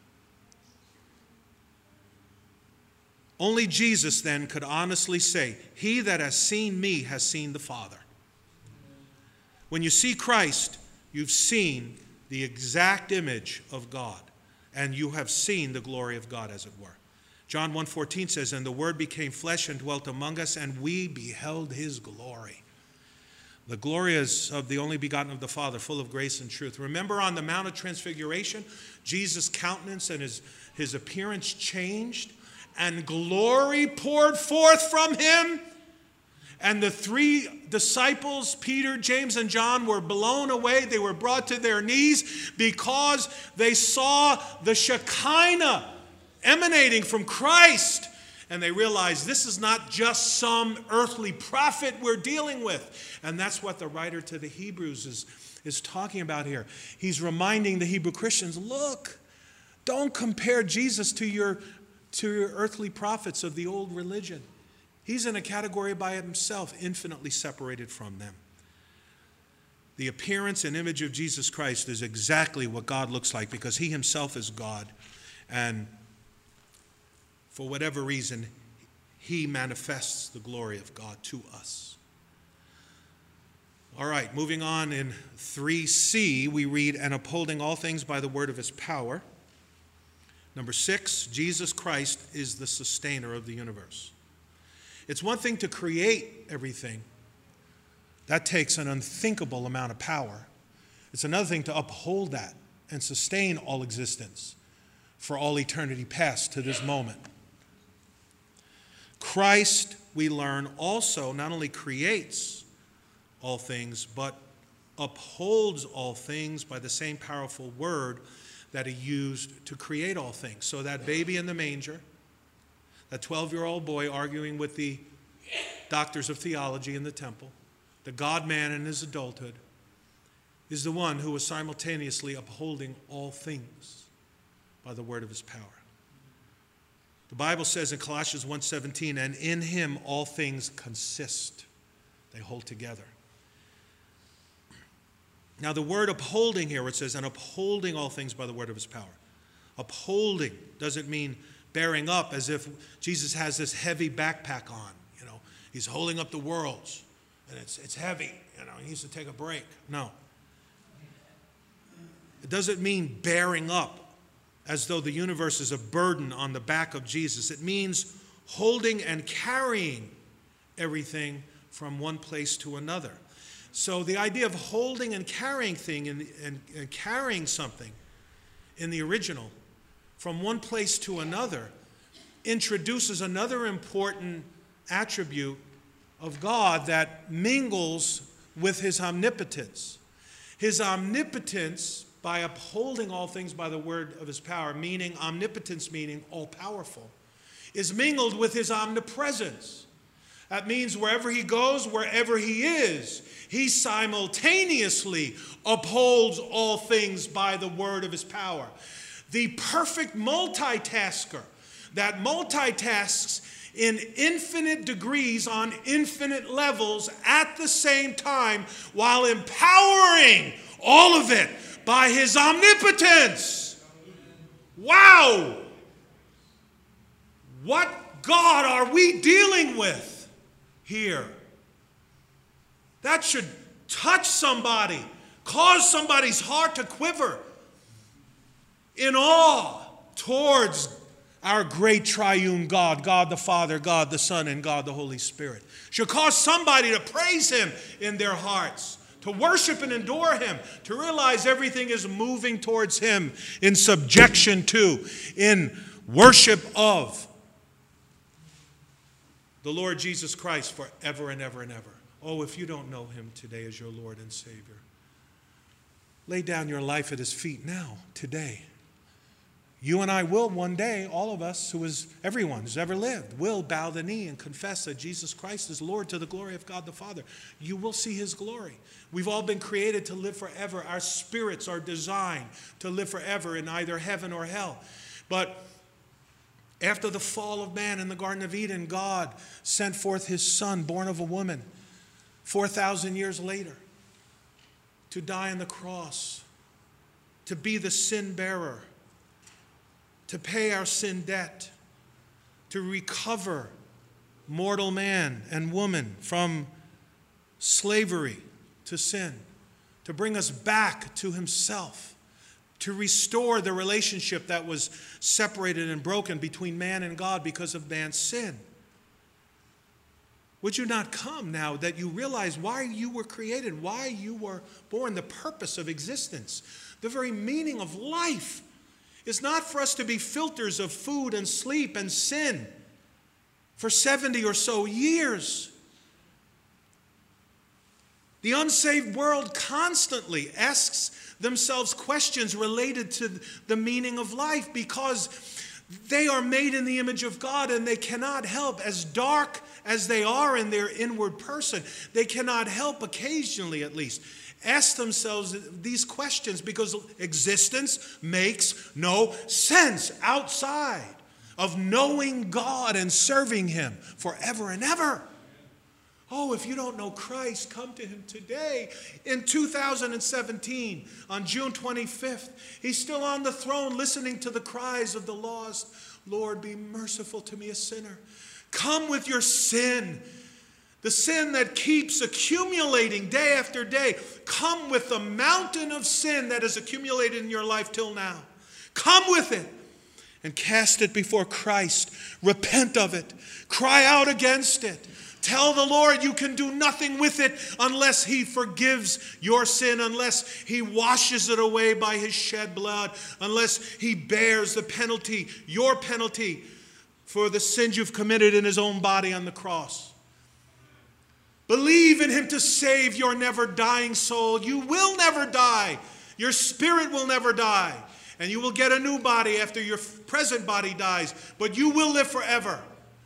Only Jesus then could honestly say, he that has seen me has seen the Father. When you see Christ, you've seen the exact image of God, and you have seen the glory of God, as it were. John one fourteen says, and the Word became flesh and dwelt among us, and we beheld his glory. The glory is of the only begotten of the Father, full of grace and truth. Remember on the Mount of Transfiguration, Jesus' countenance and his, his appearance changed, and glory poured forth from him. And the three disciples, Peter, James, and John, were blown away. They were brought to their knees because they saw the Shekinah emanating from Christ. And they realized this is not just some earthly prophet we're dealing with. And that's what the writer to the Hebrews is, is talking about here. He's reminding the Hebrew Christians, look, don't compare Jesus to your, to your earthly prophets of the old religion. He's in a category by himself, infinitely separated from them. The appearance and image of Jesus Christ is exactly what God looks like because he himself is God. And for whatever reason, he manifests the glory of God to us. All right, moving on in three C, we read, and upholding all things by the word of his power. Number six, Jesus Christ is the sustainer of the universe. It's one thing to create everything. That takes an unthinkable amount of power. It's another thing to uphold that and sustain all existence for all eternity past to this moment. Christ, we learn, also not only creates all things, but upholds all things by the same powerful word that he used to create all things. So that baby in the manger, that twelve-year-old boy arguing with the doctors of theology in the temple, the God-man in his adulthood, is the one who was simultaneously upholding all things by the word of his power. The Bible says in Colossians one seventeen, and in him all things consist. They hold together. Now the word upholding here, it says, and upholding all things by the word of his power. Upholding doesn't mean bearing up as if Jesus has this heavy backpack on. You know, he's holding up the worlds, and it's, it's heavy. You know, he needs to take a break. No. It doesn't mean bearing up as though the universe is a burden on the back of Jesus. It means holding and carrying everything from one place to another. So the idea of holding and carrying thing and, and, and carrying something in the original from one place to another introduces another important attribute of God that mingles with his omnipotence. His omnipotence, by upholding all things by the word of his power, meaning omnipotence, meaning all-powerful, is mingled with his omnipresence. That means wherever he goes, wherever he is, he simultaneously upholds all things by the word of his power. The perfect multitasker that multitasks in infinite degrees on infinite levels at the same time while empowering all of it by his omnipotence. Wow! What God are we dealing with here? That should touch somebody, cause somebody's heart to quiver in awe towards our great triune God, God the Father, God the Son, and God the Holy Spirit. Should cause somebody to praise him in their hearts, to worship and adore him, to realize everything is moving towards him in subjection to, in worship of the Lord Jesus Christ forever and ever and ever. Oh, if you don't know him today as your Lord and Savior, lay down your life at his feet now, today. You and I will one day, all of us, who is everyone who's ever lived, will bow the knee and confess that Jesus Christ is Lord to the glory of God the Father. You will see his glory. We've all been created to live forever. Our spirits are designed to live forever in either heaven or hell. But after the fall of man in the Garden of Eden, God sent forth his Son, born of a woman, four thousand years later, to die on the cross, to be the sin bearer, to pay our sin debt, to recover mortal man and woman from slavery to sin, to bring us back to himself, to restore the relationship that was separated and broken between man and God because of man's sin. Would you not come now that you realize why you were created, why you were born, the purpose of existence, the very meaning of life? It's not for us to be filters of food and sleep and sin for seventy or so years. The unsaved world constantly asks themselves questions related to the meaning of life because they are made in the image of God and they cannot help, as dark as they are in their inward person, they cannot help, occasionally at least, ask themselves these questions because existence makes no sense outside of knowing God and serving him forever and ever. Oh, if you don't know Christ, come to him today. In two thousand seventeen, on June twenty-fifth, he's still on the throne listening to the cries of the lost. Lord, be merciful to me, a sinner. Come with your sin. The sin that keeps accumulating day after day. Come with the mountain of sin that has accumulated in your life till now. Come with it and cast it before Christ. Repent of it. Cry out against it. Tell the Lord you can do nothing with it unless he forgives your sin, unless he washes it away by his shed blood, unless he bears the penalty, your penalty, for the sins you've committed in his own body on the cross. Believe in him to save your never dying soul. You will never die. Your spirit will never die. And you will get a new body after your present body dies. But you will live forever.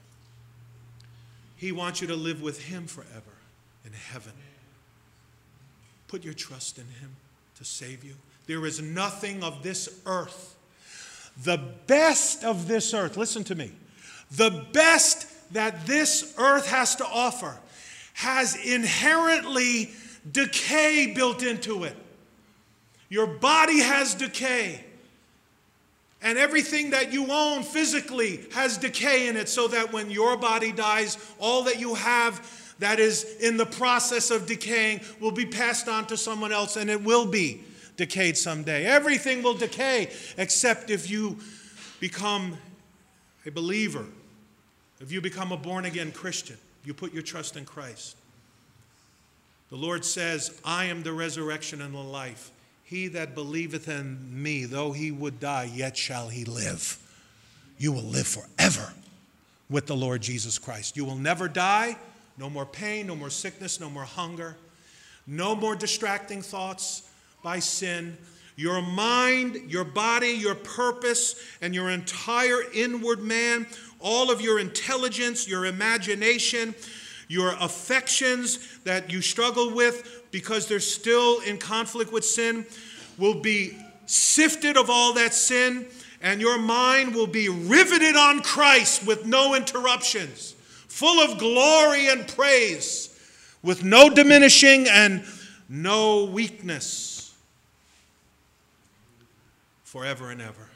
He wants you to live with him forever in heaven. Put your trust in him to save you. There is nothing of this earth. The best of this earth, listen to me. The best that this earth has to offer has inherently decay built into it. Your body has decay. And everything that you own physically has decay in it, so that when your body dies, all that you have that is in the process of decaying will be passed on to someone else, and it will be decayed someday. Everything will decay except if you become a believer, if you become a born-again Christian, you put your trust in Christ. The Lord says, I am the resurrection and the life. He that believeth in me, though he would die, yet shall he live. You will live forever with the Lord Jesus Christ. You will never die. No more pain, no more sickness, no more hunger, no more distracting thoughts by sin. Your mind, your body, your purpose, and your entire inward man, all of your intelligence, your imagination, your affections that you struggle with because they're still in conflict with sin, will be sifted of all that sin, and your mind will be riveted on Christ with no interruptions, full of glory and praise, with no diminishing and no weakness, forever and ever.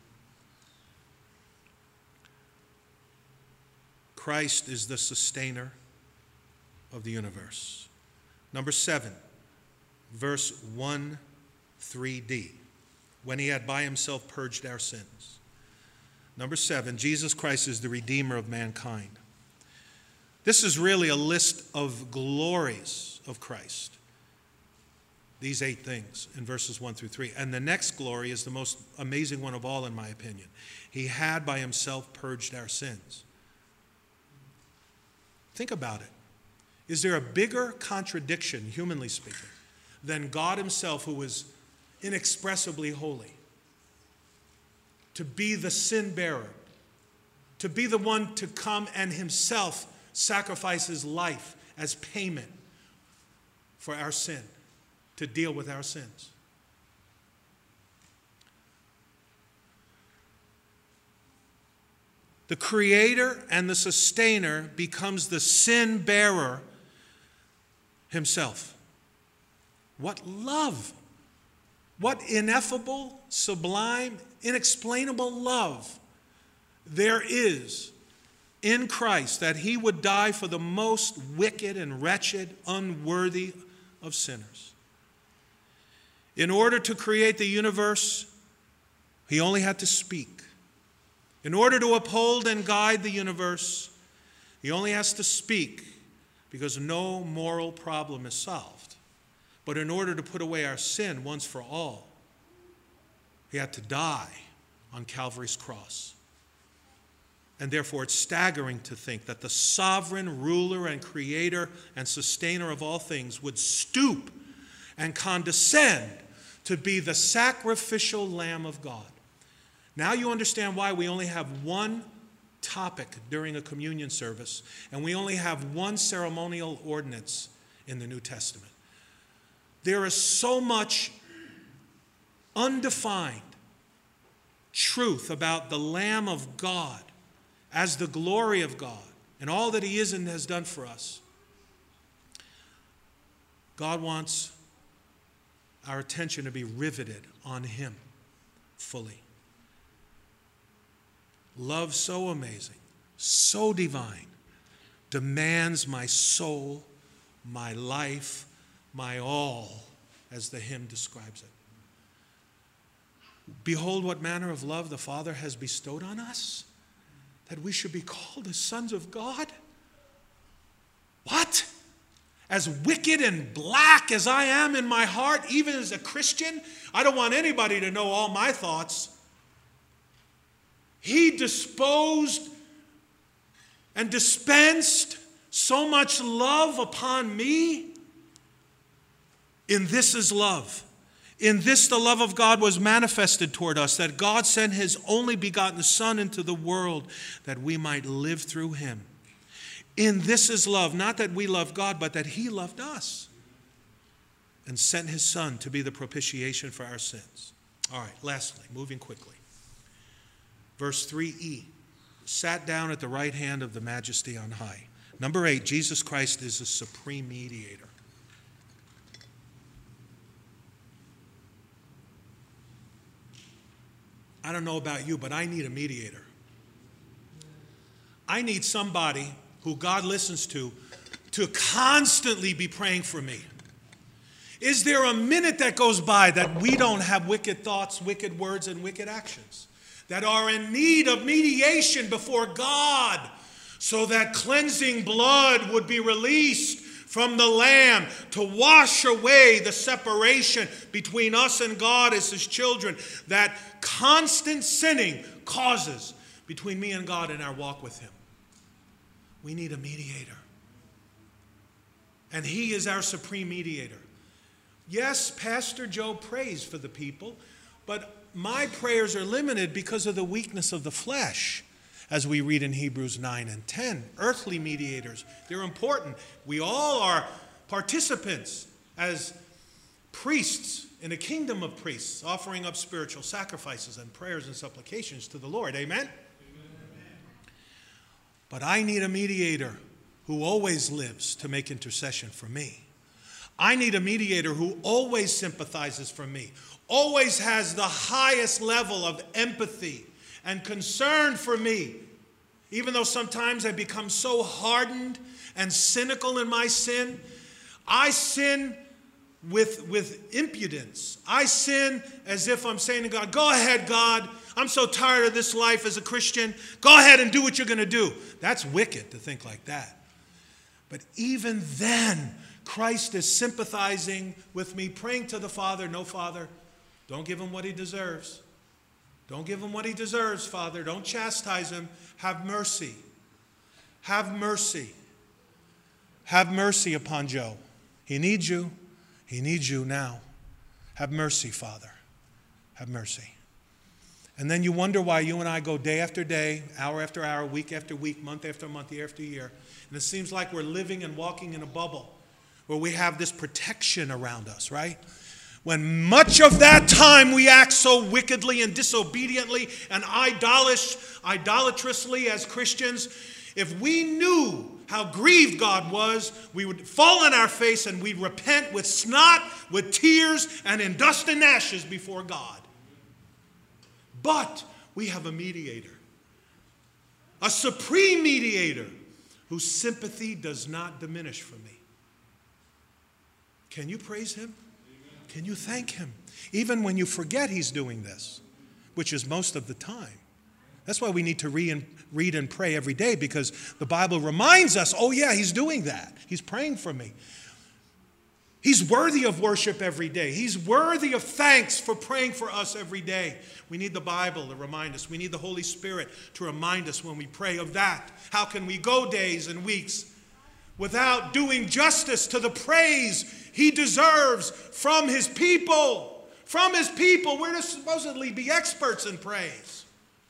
Christ is the sustainer of the universe. Number seven, verse one, three d. When he had by himself purged our sins. Number seven, Jesus Christ is the Redeemer of mankind. This is really a list of glories of Christ. These eight things in verses one through three. And the next glory is the most amazing one of all, in my opinion. He had by himself purged our sins. Think about it. Is there a bigger contradiction, humanly speaking, than God himself, who is inexpressibly holy, to be the sin bearer, to be the one to come and himself sacrifice his life as payment for our sin, to deal with our sins? The creator and the sustainer becomes the sin bearer himself. What love! What ineffable, sublime, inexplainable love there is in Christ, that he would die for the most wicked and wretched, unworthy of sinners. In order to create the universe, he only had to speak. In order to uphold and guide the universe, he only has to speak, because no moral problem is solved. But in order to put away our sin once for all, he had to die on Calvary's cross. And therefore, it's staggering to think that the sovereign ruler and creator and sustainer of all things would stoop and condescend to be the sacrificial Lamb of God. Now you understand why we only have one topic during a communion service, and we only have one ceremonial ordinance in the New Testament. There is so much undefined truth about the Lamb of God as the glory of God and all that he is and has done for us. God wants our attention to be riveted on him fully. Love so amazing, so divine, demands my soul, my life, my all, as the hymn describes it. Behold what manner of love the Father has bestowed on us, that we should be called the sons of God. What? As wicked and black as I am in my heart, even as a Christian, I don't want anybody to know all my thoughts. He disposed and dispensed so much love upon me. In this is love. In this the love of God was manifested toward us, that God sent his only begotten Son into the world that we might live through him. In this is love, not that we love God, but that he loved us and sent his Son to be the propitiation for our sins. All right, lastly, moving quickly. Verse three e, sat down at the right hand of the Majesty on high. Number eight, Jesus Christ is the supreme mediator. I don't know about you, but I need a mediator. I need somebody who God listens to to constantly be praying for me. Is there a minute that goes by that we don't have wicked thoughts, wicked words, and wicked actions that are in need of mediation before God so that cleansing blood would be released from the Lamb to wash away the separation between us and God as His children that constant sinning causes between me and God in our walk with Him? We need a mediator. And He is our supreme mediator. Yes, Pastor Joe prays for the people, but my prayers are limited because of the weakness of the flesh, as we read in Hebrews nine and ten. Earthly mediators, they're important. We all are participants as priests in a kingdom of priests, offering up spiritual sacrifices and prayers and supplications to the Lord. Amen? Amen. But I need a mediator who always lives to make intercession for me. I need a mediator who always sympathizes for me, always has the highest level of empathy and concern for me. Even though sometimes I become so hardened and cynical in my sin, I sin with, with impudence. I sin as if I'm saying to God, go ahead, God. I'm so tired of this life as a Christian. Go ahead and do what you're going to do. That's wicked to think like that. But even then, Christ is sympathizing with me, praying to the Father, no, Father, don't give him what he deserves. Don't give him what he deserves, Father. Don't chastise him. Have mercy. Have mercy. Have mercy upon Joe. He needs you. He needs you now. Have mercy, Father. Have mercy. And then you wonder why you and I go day after day, hour after hour, week after week, month after month, year after year. And it seems like we're living and walking in a bubble where we have this protection around us, right? When much of that time we act so wickedly and disobediently and idolish, idolatrously as Christians, if we knew how grieved God was, we would fall on our face and we'd repent with snot, with tears, and in dust and ashes before God. But we have a mediator, a supreme mediator, whose sympathy does not diminish for me. Can you praise him? Can you thank him? Even when you forget he's doing this, which is most of the time. That's why we need to read and, read and pray every day, because the Bible reminds us, oh yeah, he's doing that. He's praying for me. He's worthy of worship every day. He's worthy of thanks for praying for us every day. We need the Bible to remind us. We need the Holy Spirit to remind us when we pray of that. How can we go days and weeks without doing justice to the praise he deserves from his people? From his people. We're to supposedly be experts in praise.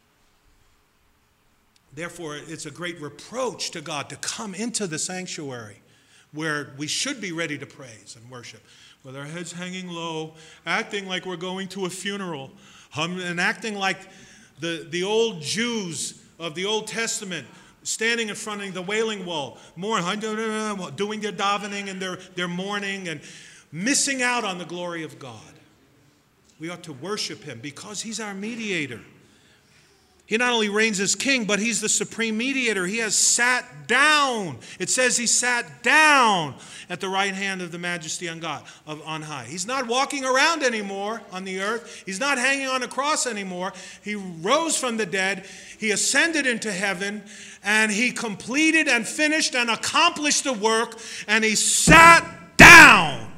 Therefore, it's a great reproach to God to come into the sanctuary where we should be ready to praise and worship, with our heads hanging low, acting like we're going to a funeral, hum, and acting like the, the old Jews of the Old Testament, standing in front of the Wailing Wall, more, doing their davening and their, their mourning and missing out on the glory of God. We ought to worship him because he's our mediator. He not only reigns as king, but he's the supreme mediator. He has sat down. It says he sat down at the right hand of the majesty on God, of on high. He's not walking around anymore on the earth. He's not hanging on a cross anymore. He rose from the dead. He ascended into heaven, and he completed and finished and accomplished the work, and he sat down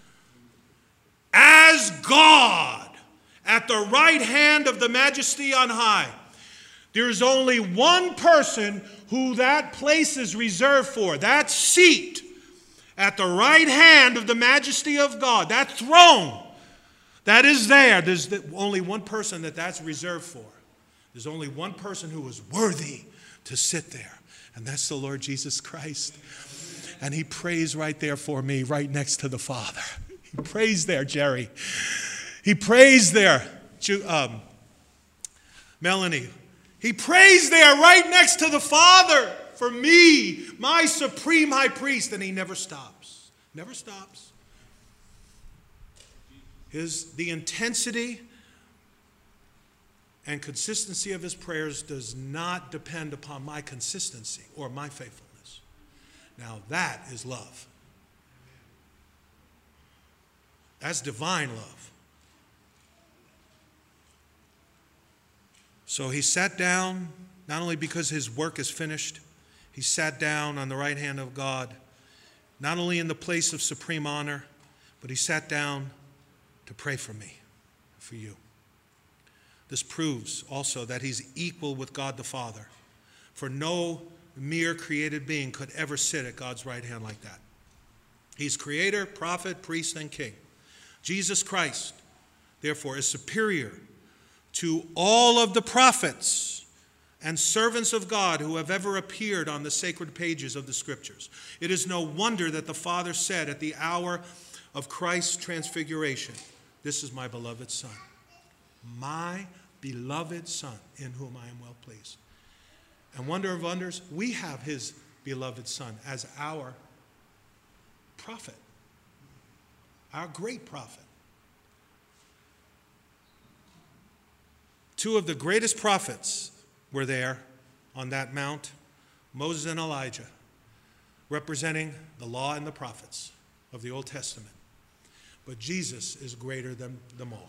as God at the right hand of the majesty on high. There's only one person who that place is reserved for, that seat at the right hand of the majesty of God, that throne that is there. There's only one person that that's reserved for. There's only one person who is worthy to sit there, and that's the Lord Jesus Christ. And he prays right there for me, right next to the Father. He prays there, Jerry. He prays there, um, Melanie. He prays there right next to the Father for me, my supreme high priest, and he never stops. Never stops. His, the intensity and consistency of his prayers does not depend upon my consistency or my faithfulness. Now that is love. That's divine love. So he sat down, not only because his work is finished, he sat down on the right hand of God, not only in the place of supreme honor, but he sat down to pray for me, for you. This proves also that he's equal with God the Father, for no mere created being could ever sit at God's right hand like that. He's creator, prophet, priest, and king. Jesus Christ, therefore, is superior to all of the prophets and servants of God who have ever appeared on the sacred pages of the Scriptures. It is no wonder that the Father said at the hour of Christ's transfiguration, "This is my beloved Son, my beloved Son, in whom I am well pleased." And wonder of wonders, we have his beloved Son as our prophet, our great prophet. Two of the greatest prophets were there on that mount, Moses and Elijah, representing the law and the prophets of the Old Testament. But Jesus is greater than them all.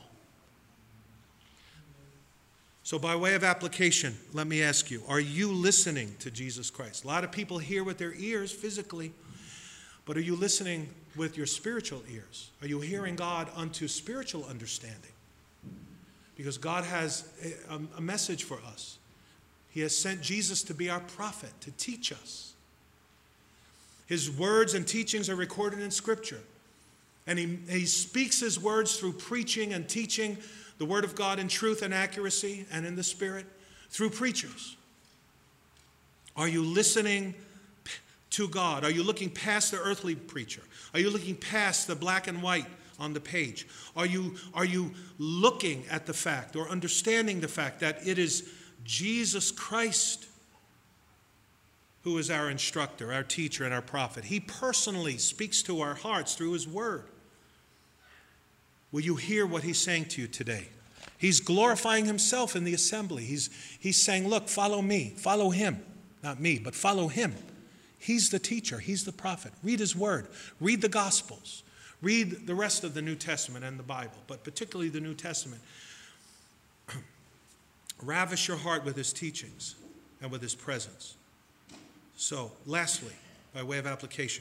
So by way of application, let me ask you, are you listening to Jesus Christ? A lot of people hear with their ears physically, but are you listening with your spiritual ears? Are you hearing God unto spiritual understanding? Because God has a, a message for us. He has sent Jesus to be our prophet, to teach us. His words and teachings are recorded in Scripture. And he, he speaks his words through preaching and teaching the Word of God in truth and accuracy and in the Spirit through preachers. Are you listening to God? Are you looking past the earthly preacher? Are you looking past the black and white on the page? Are you, are you looking at the fact or understanding the fact that it is Jesus Christ who is our instructor, our teacher, and our prophet? He personally speaks to our hearts through his word. Will you hear what he's saying to you today? He's glorifying himself in the assembly. He's, he's saying, look, follow me, follow him. Not me, but follow him. He's the teacher, he's the prophet. Read his word, read the Gospels. Read the rest of the New Testament and the Bible, but particularly the New Testament. Ravish your heart with his teachings and with his presence. So, lastly, by way of application,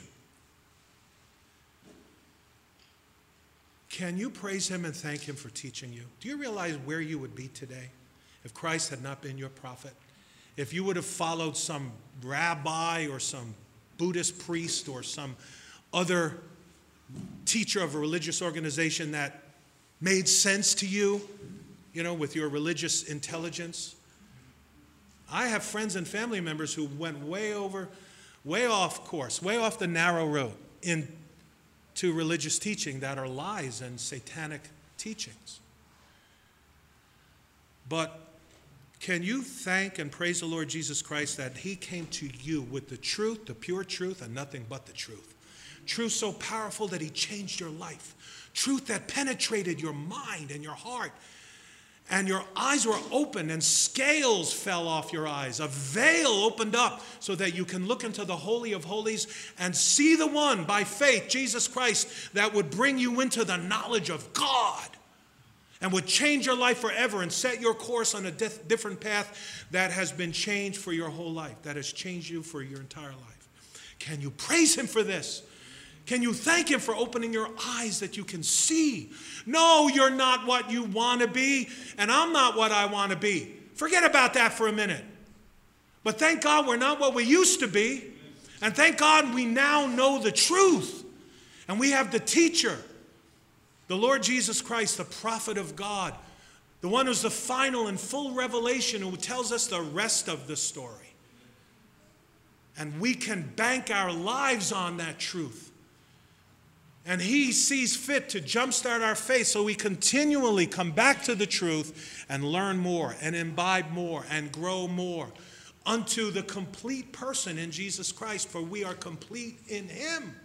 can you praise him and thank him for teaching you? Do you realize where you would be today if Christ had not been your prophet? If you would have followed some rabbi or some Buddhist priest or some other teacher of a religious organization that made sense to you, you know, with your religious intelligence. I have friends and family members who went way over, way off course, way off the narrow road into religious teaching that are lies and satanic teachings. But can you thank and praise the Lord Jesus Christ that he came to you with the truth, the pure truth, and nothing but the truth? Truth so powerful that he changed your life. Truth that penetrated your mind and your heart. And your eyes were opened and scales fell off your eyes. A veil opened up so that you can look into the Holy of Holies and see the one by faith, Jesus Christ, that would bring you into the knowledge of God and would change your life forever and set your course on a dif- different path that has been changed for your whole life, that has changed you for your entire life. Can you praise him for this? Can you thank him for opening your eyes that you can see? No, you're not what you want to be, and I'm not what I want to be. Forget about that for a minute. But thank God we're not what we used to be. And thank God we now know the truth. And we have the teacher, the Lord Jesus Christ, the prophet of God, the one who's the final and full revelation, who tells us the rest of the story. And we can bank our lives on that truth. And he sees fit to jumpstart our faith so we continually come back to the truth and learn more and imbibe more and grow more unto the complete person in Jesus Christ, for we are complete in him.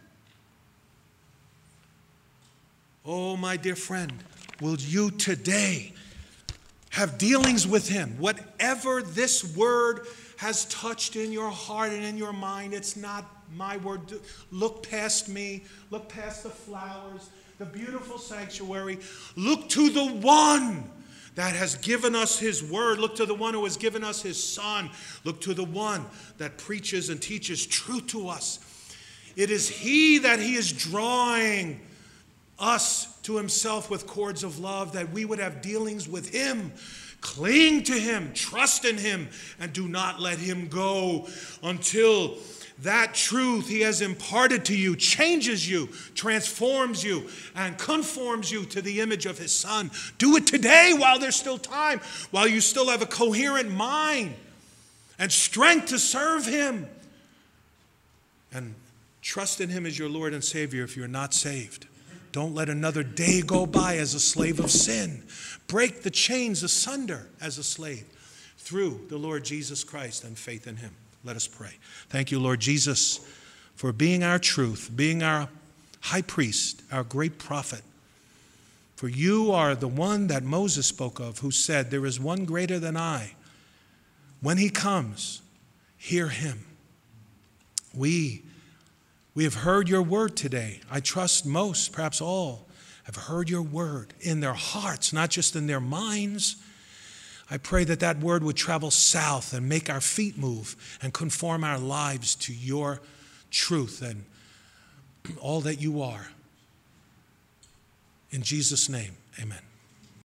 Oh, my dear friend, will you today Have dealings with him. Whatever this word has touched in your heart and in your mind, it's not my word. Look past me. Look past the flowers, the beautiful sanctuary. Look to the one that has given us his word. Look to the one who has given us his son. Look to the one that preaches and teaches truth to us. It is he that he is drawing us to himself with cords of love, that we would have dealings with him. Cling to him, trust in him, and do not let him go until that truth he has imparted to you changes you, transforms you, and conforms you to the image of his son. Do it today while there's still time, while you still have a coherent mind and strength to serve him. And trust in him as your Lord and Savior if you're not saved. Don't let another day go by as a slave of sin. Break the chains asunder as a slave through the Lord Jesus Christ and faith in him. Let us pray. Thank you, Lord Jesus, for being our truth, being our high priest, our great prophet. For you are the one that Moses spoke of, who said, there is one greater than I. When he comes, hear him. We We have heard your word today. I trust most, perhaps all, have heard your word in their hearts, not just in their minds. I pray that that word would travel south and make our feet move and conform our lives to your truth and all that you are. In Jesus' name, amen.